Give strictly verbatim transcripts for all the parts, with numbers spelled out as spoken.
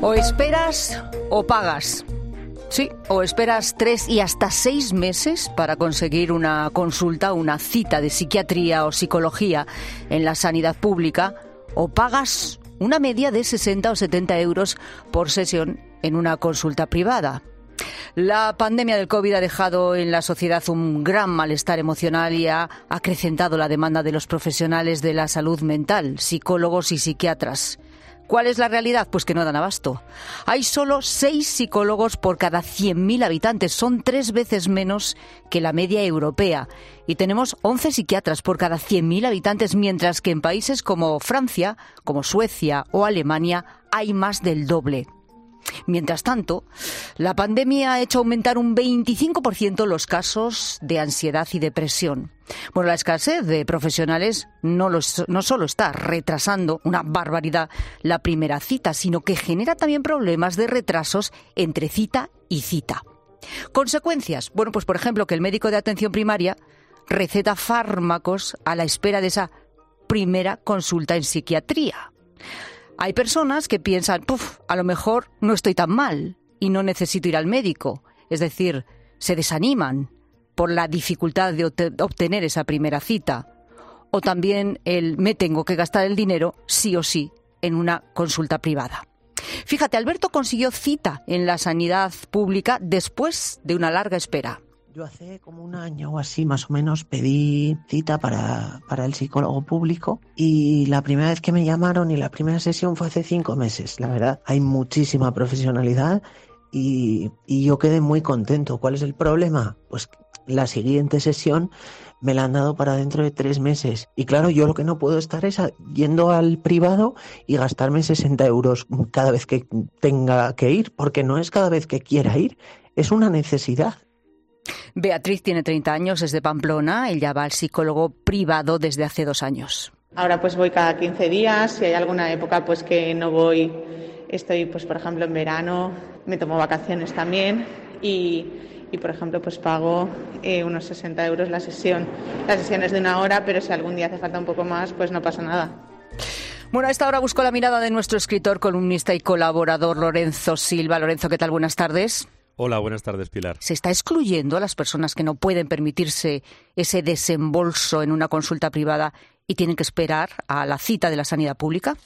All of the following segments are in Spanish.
O esperas o pagas. Sí, o esperas tres y hasta seis meses para conseguir una consulta, una cita de psiquiatría o psicología en la sanidad pública, o pagas una media de sesenta o setenta euros por sesión en una consulta privada. La pandemia del COVID ha dejado en la sociedad un gran malestar emocional y ha acrecentado la demanda de los profesionales de la salud mental, psicólogos y psiquiatras. ¿Cuál es la realidad? Pues que no dan abasto. Hay solo seis psicólogos por cada cien mil habitantes. Son tres veces menos que la media europea. Y tenemos once psiquiatras por cada cien mil habitantes, mientras que en países como Francia, como Suecia o Alemania hay más del doble. Mientras tanto, la pandemia ha hecho aumentar un veinticinco por ciento los casos de ansiedad y depresión. Bueno, la escasez de profesionales no, los, no solo está retrasando una barbaridad la primera cita, sino que genera también problemas de retrasos entre cita y cita. ¿Consecuencias? Bueno, pues por ejemplo, que el médico de atención primaria receta fármacos a la espera de esa primera consulta en psiquiatría. Hay personas que piensan, puf, a lo mejor no estoy tan mal y no necesito ir al médico. Es decir, se desaniman por la dificultad de obtener esa primera cita. O también el me tengo que gastar el dinero sí o sí en una consulta privada. Fíjate, Alberto consiguió cita en la sanidad pública después de una larga espera. Yo hace como un año o así más o menos pedí cita para, para el psicólogo público y la primera vez que me llamaron y la primera sesión fue hace cinco meses. La verdad, hay muchísima profesionalidad y, y yo quedé muy contento. ¿Cuál es el problema? Pues la siguiente sesión me la han dado para dentro de tres meses. Y claro, yo lo que no puedo estar es yendo al privado y gastarme sesenta euros cada vez que tenga que ir, porque no es cada vez que quiera ir, es una necesidad. Beatriz tiene treinta años, es de Pamplona, ella va al psicólogo privado desde hace dos años. Ahora pues voy cada quince días, si hay alguna época pues que no voy, estoy pues por ejemplo en verano, me tomo vacaciones también y, y por ejemplo pues pago eh, unos sesenta euros la sesión. La sesión es de una hora, pero si algún día hace falta un poco más, pues no pasa nada. Bueno, a esta hora busco la mirada de nuestro escritor, columnista y colaborador Lorenzo Silva. Lorenzo, ¿qué tal? Buenas tardes. Hola, buenas tardes, Pilar. ¿Se está excluyendo a las personas que no pueden permitirse ese desembolso en una consulta privada y tienen que esperar a la cita de la sanidad pública?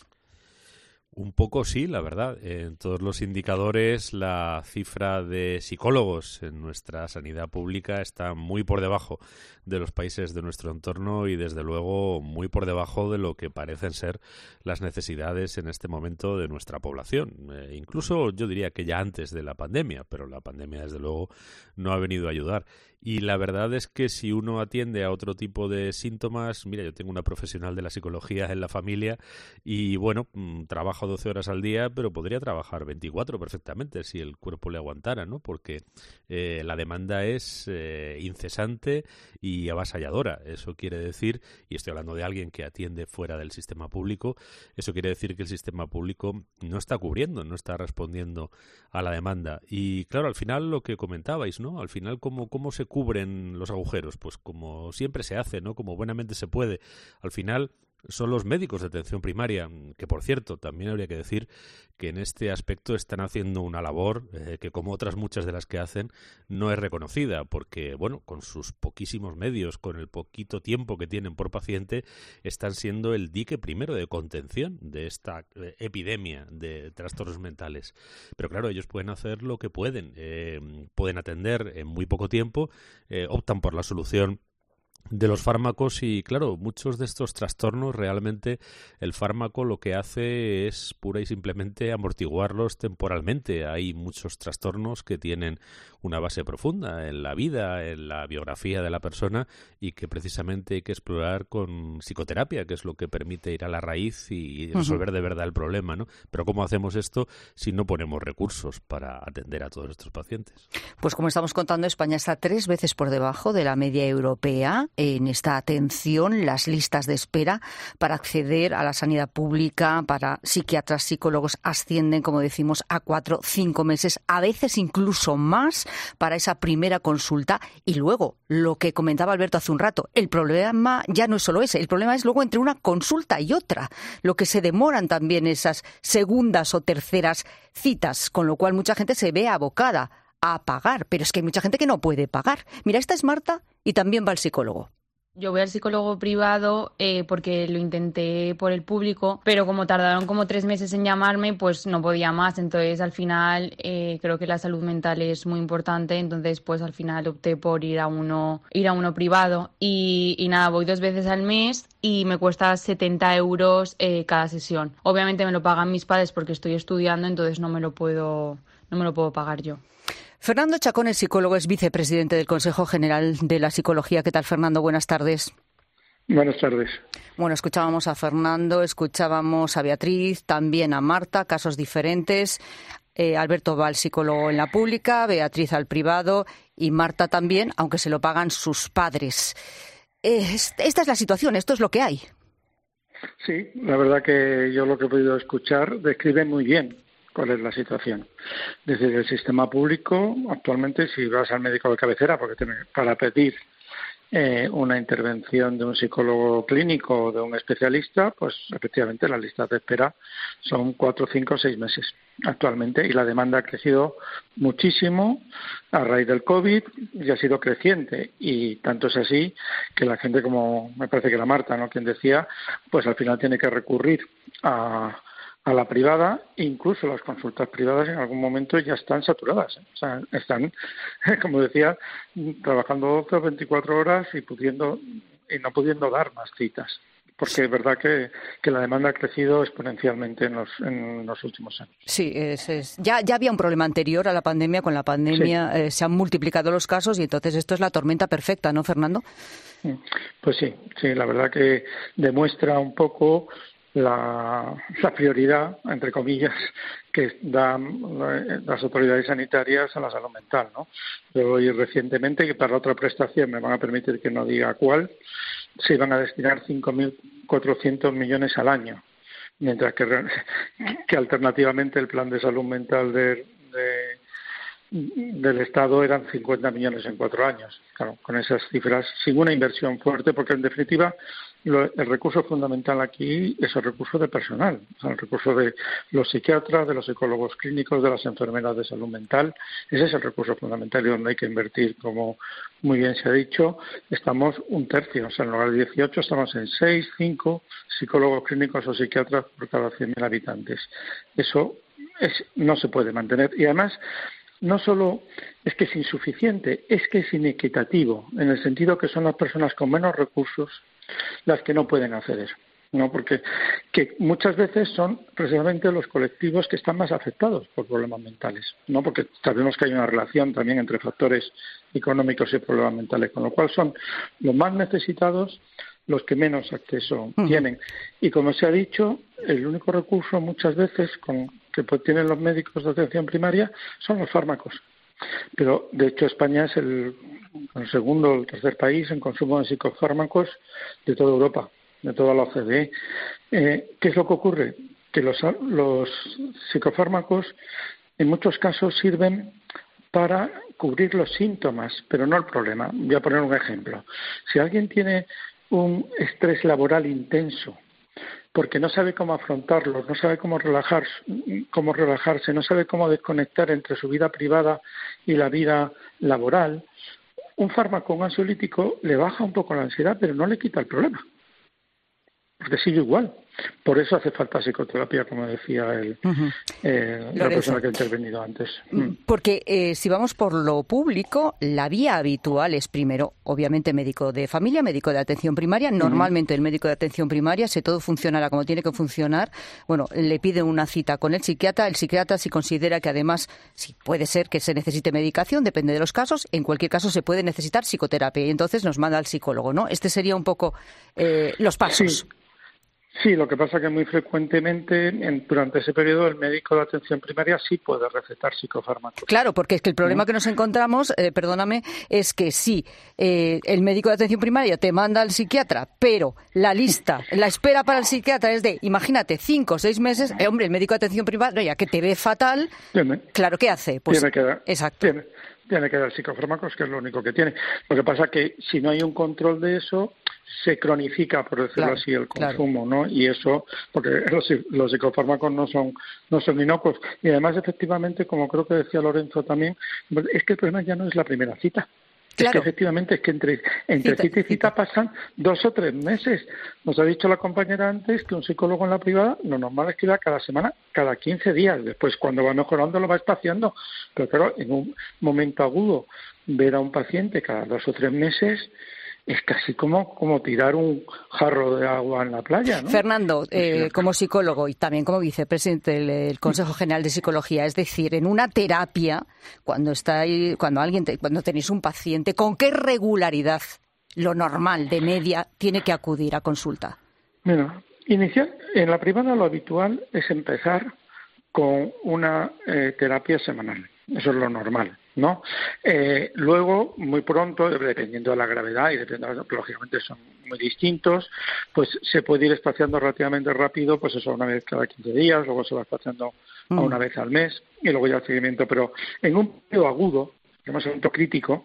Un poco sí, la verdad. En todos los indicadores, la cifra de psicólogos en nuestra sanidad pública está muy por debajo de los países de nuestro entorno y, desde luego, muy por debajo de lo que parecen ser las necesidades en este momento de nuestra población. Eh, incluso yo diría que ya antes de la pandemia, pero la pandemia, desde luego, no ha venido a ayudar. Y la verdad es que si uno atiende a otro tipo de síntomas, mira, yo tengo una profesional de la psicología en la familia y, bueno, mmm, trabajo doce horas al día, pero podría trabajar veinticuatro perfectamente si el cuerpo le aguantara, ¿no? Porque eh, la demanda es eh, incesante y avasalladora. Eso quiere decir, y estoy hablando de alguien que atiende fuera del sistema público, eso quiere decir que el sistema público no está cubriendo, no está respondiendo a la demanda. Y claro, al final lo que comentabais, ¿no? Al final, ¿cómo, cómo se cubren los agujeros? Pues como siempre se hace, ¿no? Como buenamente se puede. Al final son los médicos de atención primaria, que por cierto, también habría que decir que en este aspecto están haciendo una labor eh, que, como otras muchas de las que hacen, no es reconocida, porque, bueno, con sus poquísimos medios, con el poquito tiempo que tienen por paciente, están siendo el dique primero de contención de esta eh, epidemia de trastornos mentales. Pero claro, ellos pueden hacer lo que pueden, eh, pueden atender en muy poco tiempo, eh, optan por la solución de los fármacos y, claro, muchos de estos trastornos realmente el fármaco lo que hace es pura y simplemente amortiguarlos temporalmente. Hay muchos trastornos que tienen una base profunda en la vida, en la biografía de la persona y que precisamente hay que explorar con psicoterapia, que es lo que permite ir a la raíz y resolver uh-huh. de verdad el problema, ¿no? Pero ¿cómo hacemos esto si no ponemos recursos para atender a todos estos pacientes? Pues como estamos contando, España está tres veces por debajo de la media europea. en esta atención, las listas de espera para acceder a la sanidad pública, para psiquiatras, psicólogos, ascienden, como decimos, a cuatro, cinco meses, a veces incluso más para esa primera consulta. Y luego, lo que comentaba Alberto hace un rato, el problema ya no es solo ese, el problema es luego entre una consulta y otra, lo que se demoran también esas segundas o terceras citas, con lo cual mucha gente se ve abocada a pagar, pero es que hay mucha gente que no puede pagar. Mira, esta es Marta y también va al psicólogo. Yo voy al psicólogo privado eh, porque lo intenté por el público, pero como tardaron como tres meses en llamarme, pues no podía más. Entonces, al final, eh, creo que la salud mental es muy importante. Entonces, pues al final opté por ir a uno, ir a uno privado. Y, y nada, voy dos veces al mes y me cuesta setenta euros eh, cada sesión. Obviamente me lo pagan mis padres porque estoy estudiando, entonces no me lo puedo, no me lo puedo pagar yo. Fernando Chacón es psicólogo, es vicepresidente del Consejo General de la Psicología. ¿Qué tal, Fernando? Buenas tardes. Buenas tardes. Bueno, escuchábamos a Fernando, escuchábamos a Beatriz, también a Marta, casos diferentes. Eh, Alberto va al psicólogo en la pública, Beatriz al privado y Marta también, aunque se lo pagan sus padres. Eh, esta es la situación, esto es lo que hay. Sí, la verdad que yo lo que he podido escuchar describe muy bien cuál es la situación. Desde el sistema público, actualmente, si vas al médico de cabecera, porque tiene, para pedir eh, una intervención de un psicólogo clínico o de un especialista, pues efectivamente las listas de espera son cuatro, cinco, seis meses actualmente, y la demanda ha crecido muchísimo a raíz del COVID y ha sido creciente, y tanto es así que la gente, como me parece que era Marta, ¿no?, quien decía, pues al final tiene que recurrir a a la privada. Incluso las consultas privadas en algún momento ya están saturadas, ¿eh? O sea, están, como decía, trabajando doce o veinticuatro horas y pudiendo y no pudiendo dar más citas, porque es verdad que, que la demanda ha crecido exponencialmente en los, en los últimos años. Sí, es, es. Ya, ya había un problema anterior a la pandemia. Con la pandemia sí. eh, se han multiplicado los casos y entonces esto es la tormenta perfecta, ¿no, Fernando? Pues sí, sí, la verdad que demuestra un poco La, la prioridad, entre comillas, que dan las autoridades sanitarias a la salud mental, ¿no? Yo oí recientemente que para otra prestación, me van a permitir que no diga cuál, se iban a destinar cinco mil cuatrocientos millones al año, mientras que, que alternativamente el plan de salud mental de, de del Estado eran cincuenta millones en cuatro años. Claro, con esas cifras, sin una inversión fuerte, porque en definitiva lo, el recurso fundamental aquí es el recurso de personal, o sea, el recurso de los psiquiatras, de los psicólogos clínicos, de las enfermeras de salud mental. Ese es el recurso fundamental y donde hay que invertir. Como muy bien se ha dicho, estamos un tercio, o sea, en lugar de dieciocho estamos en seis, cinco psicólogos clínicos o psiquiatras por cada cien mil habitantes. Eso es, no se puede mantener, y además no solo es que es insuficiente, es que es inequitativo, en el sentido que son las personas con menos recursos las que no pueden hacer eso, ¿no? Porque que muchas veces son precisamente los colectivos que están más afectados por problemas mentales, ¿no? Porque sabemos que hay una relación también entre factores económicos y problemas mentales, con lo cual son los más necesitados los que menos acceso uh-huh. tienen. Y como se ha dicho, el único recurso muchas veces con que tienen los médicos de atención primaria son los fármacos. Pero, de hecho, España es el, el segundo o el tercer país en consumo de psicofármacos de toda Europa, de toda la O C D E. Eh, ¿Qué es lo que ocurre? Que los, los psicofármacos en muchos casos sirven para cubrir los síntomas, pero no el problema. Voy a poner un ejemplo. Si alguien tiene un estrés laboral intenso, porque no sabe cómo afrontarlo, no sabe cómo relajar, cómo relajarse, no sabe cómo desconectar entre su vida privada y la vida laboral, un fármaco, un ansiolítico, le baja un poco la ansiedad, pero no le quita el problema, porque sigue igual. Por eso hace falta psicoterapia, como decía el, uh-huh. eh, la persona que ha intervenido antes. Porque eh, si vamos por lo público, la vía habitual es primero, obviamente, médico de familia, médico de atención primaria. Normalmente uh-huh. el médico de atención primaria, si todo funcionara como tiene que funcionar, bueno, le pide una cita con el psiquiatra. El psiquiatra, si considera que además, sí, puede ser que se necesite medicación, depende de los casos, en cualquier caso se puede necesitar psicoterapia y entonces nos manda al psicólogo, ¿no? Este sería un poco eh, los pasos. Sí. Sí, lo que pasa que muy frecuentemente en, durante ese periodo el médico de atención primaria sí puede recetar psicofármacos. Claro, porque es que el problema ¿no? que nos encontramos, eh, perdóname, es que sí, eh, el médico de atención primaria te manda al psiquiatra, pero la lista, la espera para el psiquiatra es de, imagínate, cinco o seis meses, eh, hombre, el médico de atención primaria que te ve fatal, Tiene, claro, ¿qué hace? Pues, tiene que dar, exacto. Tiene, tiene que dar psicofármacos, que es lo único que tiene. Lo que pasa que si no hay un control de eso, se cronifica, por decirlo claro, así, el consumo, claro. ¿no? Y eso, porque los, los psicofármacos no son no son inocuos. Y además, efectivamente, como creo que decía Lorenzo también, es que el problema ya no es la primera cita. Claro. Es que efectivamente es que entre, entre cita, cita y cita, cita pasan dos o tres meses. Nos ha dicho la compañera antes que un psicólogo en la privada lo normal es que va cada semana, cada quince días. Después, cuando va mejorando, lo va espaciando. Pero claro, en un momento agudo, ver a un paciente cada dos o tres meses es casi como, como tirar un jarro de agua en la playa, ¿no? Fernando, eh, como psicólogo y también como vicepresidente del, del Consejo General de Psicología, es decir, en una terapia, cuando está ahí, cuando alguien te, cuando tenéis un paciente, ¿con qué regularidad, lo normal, de media, tiene que acudir a consulta? Mira, inicial, en la privada lo habitual es empezar con una eh, terapia semanal. Eso es lo normal, ¿no? Eh, luego, muy pronto, dependiendo de la gravedad y dependiendo, lógicamente son muy distintos, pues se puede ir espaciando relativamente rápido, pues eso, una vez cada quince días, luego se va espaciando mm. a una vez al mes y luego ya el seguimiento. Pero en un periodo agudo, que es un momento crítico,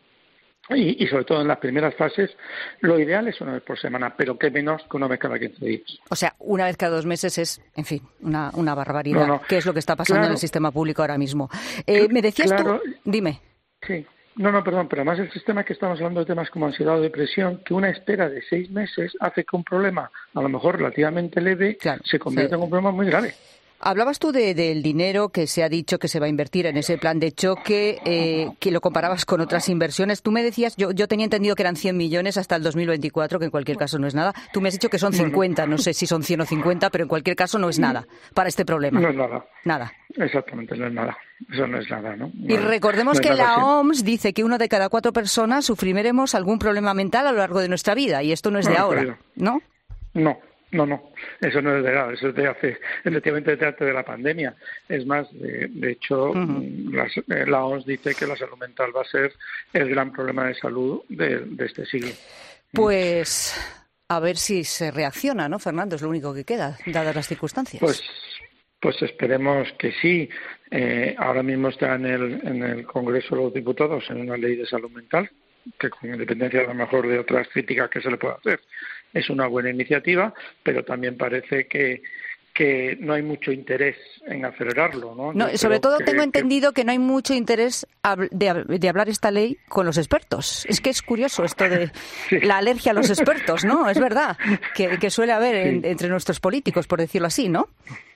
Y, y sobre todo en las primeras fases, lo ideal es una vez por semana, pero qué menos que una vez cada quince días. O sea, una vez cada dos meses es, en fin, una, una barbaridad. No, no. ¿Qué es lo que está pasando claro. en el sistema público ahora mismo? Eh, ¿Me decías claro. tú? Dime. Sí. No, no, perdón, pero además el sistema que estamos hablando de temas como ansiedad o depresión, que una espera de seis meses hace que un problema, a lo mejor relativamente leve, claro. se convierta sí. en un problema muy grave. Hablabas tú de, del dinero que se ha dicho que se va a invertir en ese plan de choque, eh, que lo comparabas con otras inversiones. Tú me decías, yo, yo tenía entendido que eran cien millones hasta el dos mil veinticuatro, que en cualquier caso no es nada. Tú me has dicho que son cincuenta, no sé si son cien o cincuenta, pero en cualquier caso no es nada para este problema. No es nada. Nada. Exactamente, no es nada. Eso no es nada, ¿no? Y recordemos no que la O M S dice que uno de cada cuatro personas sufriremos algún problema mental a lo largo de nuestra vida, y esto no es de no, ahora, ¿no? No. No, no, eso no es de nada, eso es de hace, efectivamente, de antes de la pandemia. Es más, de, de hecho, uh-huh. la, la O M S dice que la salud mental va a ser el gran problema de salud de, de este siglo. Pues a ver si se reacciona, ¿no, Fernando? Es lo único que queda, dadas las circunstancias. Pues, pues esperemos que sí. Eh, ahora mismo está en el, en el Congreso de los Diputados en una ley de salud mental, que con independencia a lo mejor de otras críticas que se le puede hacer, es una buena iniciativa, pero también parece que que no hay mucho interés en acelerarlo, ¿no? No, sobre todo que, tengo entendido que... que no hay mucho interés de, de hablar esta ley con los expertos. Es que es curioso esto de sí. la alergia a los expertos, ¿no? Es verdad, que, que suele haber sí. en, entre nuestros políticos, por decirlo así, ¿no?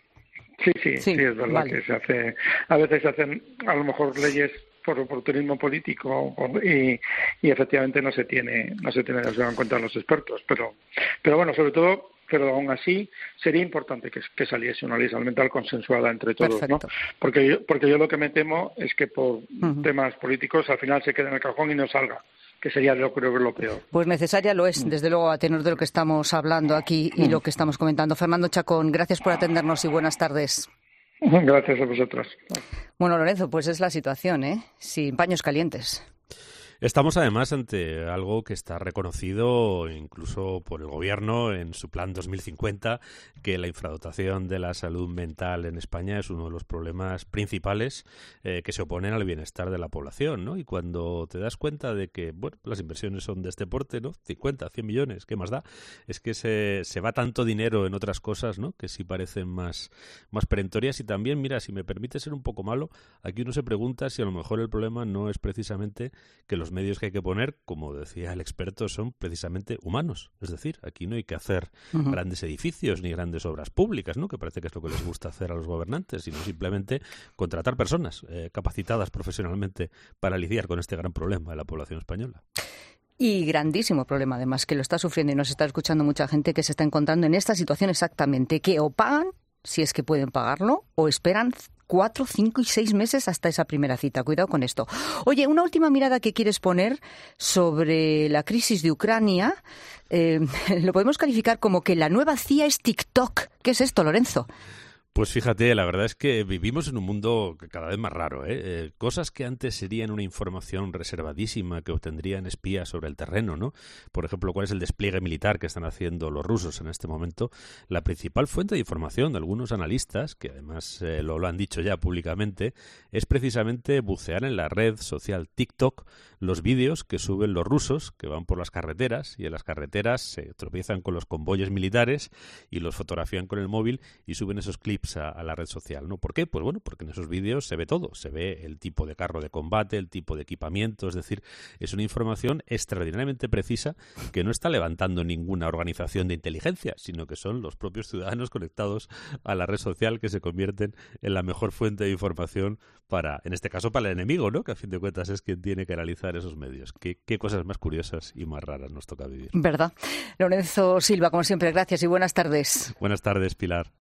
Sí, sí, sí, sí es verdad vale. que se hace, a veces se hacen a lo mejor leyes por oportunismo político y, y efectivamente no se tiene no se tiene en cuenta los expertos, pero pero bueno, sobre todo, pero aún así sería importante que, que saliese una ley de salud mental consensuada entre todos, Perfecto. ¿no? Porque yo, porque yo lo que me temo es que por uh-huh. temas políticos al final se quede en el cajón y no salga, que sería yo creo que lo peor. Pues necesaria lo es, desde luego, a tenor de lo que estamos hablando aquí y lo que estamos comentando. Fernando Chacón, gracias por atendernos y buenas tardes. Gracias a vosotros. Bueno, Lorenzo, pues es la situación, ¿eh? Sin paños calientes. Estamos además ante algo que está reconocido incluso por el Gobierno en su plan dos mil cincuenta, que la infradotación de la salud mental en España es uno de los problemas principales eh, que se oponen al bienestar de la población, ¿no? Y cuando te das cuenta de que, bueno, las inversiones son de este porte, ¿no? cincuenta, cien millones, ¿qué más da? Es que se, se va tanto dinero en otras cosas, ¿no? Que sí parecen más, más perentorias. Y también, mira, si me permite ser un poco malo, aquí uno se pregunta si a lo mejor el problema no es precisamente que los medios que hay que poner, como decía el experto, son precisamente humanos. Es decir, aquí no hay que hacer uh-huh. grandes edificios ni grandes obras públicas, ¿no? Que parece que es lo que les gusta hacer a los gobernantes, sino simplemente contratar personas eh, capacitadas profesionalmente para lidiar con este gran problema de la población española. Y grandísimo problema, además, que lo está sufriendo y nos está escuchando mucha gente que se está encontrando en esta situación exactamente, que o pagan, si es que pueden pagarlo, o esperan cuatro, cinco y seis meses hasta esa primera cita. Cuidado con esto. Oye, una última mirada que quieres poner sobre la crisis de Ucrania. Eh, lo podemos calificar como que la nueva C I A es TikTok. ¿Qué es esto, Lorenzo? Pues fíjate, la verdad es que vivimos en un mundo cada vez más raro, ¿eh? Eh, cosas que antes serían una información reservadísima que obtendrían espías sobre el terreno, ¿no? Por ejemplo, cuál es el despliegue militar que están haciendo los rusos en este momento. La principal fuente de información de algunos analistas, que además eh, lo, lo han dicho ya públicamente, es precisamente bucear en la red social TikTok los vídeos que suben los rusos que van por las carreteras y en las carreteras se tropiezan con los convoyes militares y los fotografían con el móvil y suben esos clips A, a la red social, ¿no? ¿Por qué? Pues bueno, porque en esos vídeos se ve todo, se ve el tipo de carro de combate, el tipo de equipamiento, es decir, es una información extraordinariamente precisa que no está levantando ninguna organización de inteligencia, sino que son los propios ciudadanos conectados a la red social que se convierten en la mejor fuente de información para, en este caso, para el enemigo, ¿no? Que a fin de cuentas es quien tiene que analizar esos medios. ¿Qué, qué cosas más curiosas y más raras nos toca vivir? ¿Verdad? Lorenzo Silva, como siempre, gracias y buenas tardes. Buenas tardes, Pilar.